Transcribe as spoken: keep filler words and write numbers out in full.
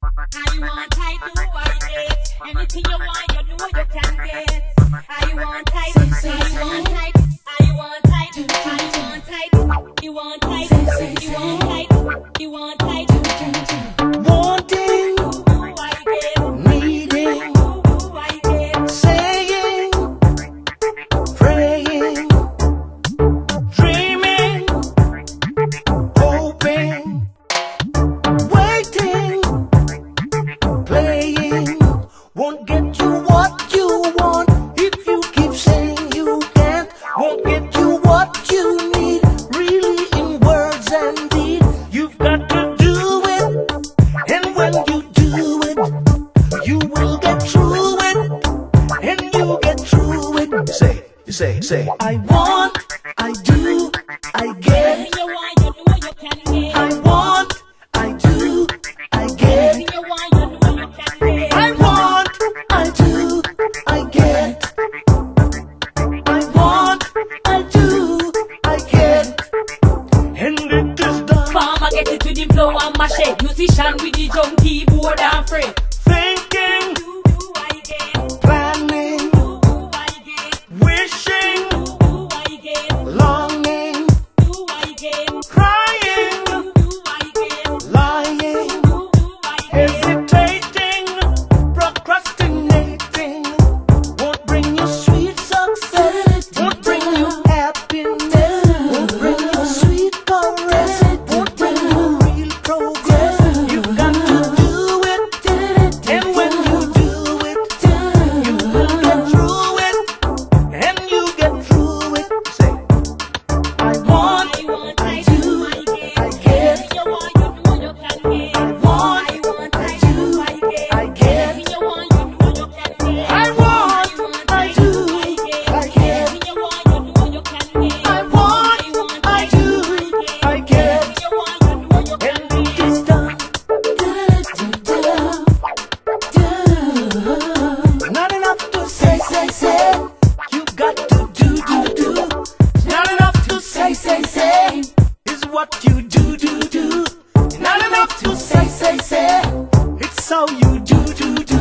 I want I do I get. Anything you want, you know you can get. I want I do, I want I do, I want I do, I want I do, you want I do, you want I do, you want I do. Wanting, I get, needing, I get, saying, praying, dreaming, hoping, waiting, playing. Won't get you what you want if you keep saying you can't. Won't get you what you need, really in words and deed. You've got to do it, and when you do it, you will get through it, and you get through it. Say, you say, say, I want, I do, I get. anything you want, you know you can get. I want, I do, I get. Anything you want, you know you can get. I want, I do, I get. I want, I do, I get. And it is done. Farmer get it with the flow and mash it. Musician with the drum, keyboard and fret. Thinking, Do do I get? planning, Do do I get? wishing, Do do I get? longing, Do I get? crying, Do do I get? lying, Do do I get? hesitating, procrastinating. Won't bring you sweet success, won't bring you happiness, won't bring you sweet caress, won't bring you real progress. You've got to do it, and when you do it, you will get through it, and you get through it. Say, I want, I want, I I do, do, I get. I get. Anything you want, you know you can get. I want, I want, I do, I get. I get. Anything you want, you know you can get. I want, I do, I get. Anything you want, you know you can get. I want, I do, I get. Anything you want, you know you can And it get. is done. Not enough to say, say, say. You got to do, do, do. Not enough to say, say, say. Is what you do, do, do. Not enough to say, say, say. It's how you do, do, do.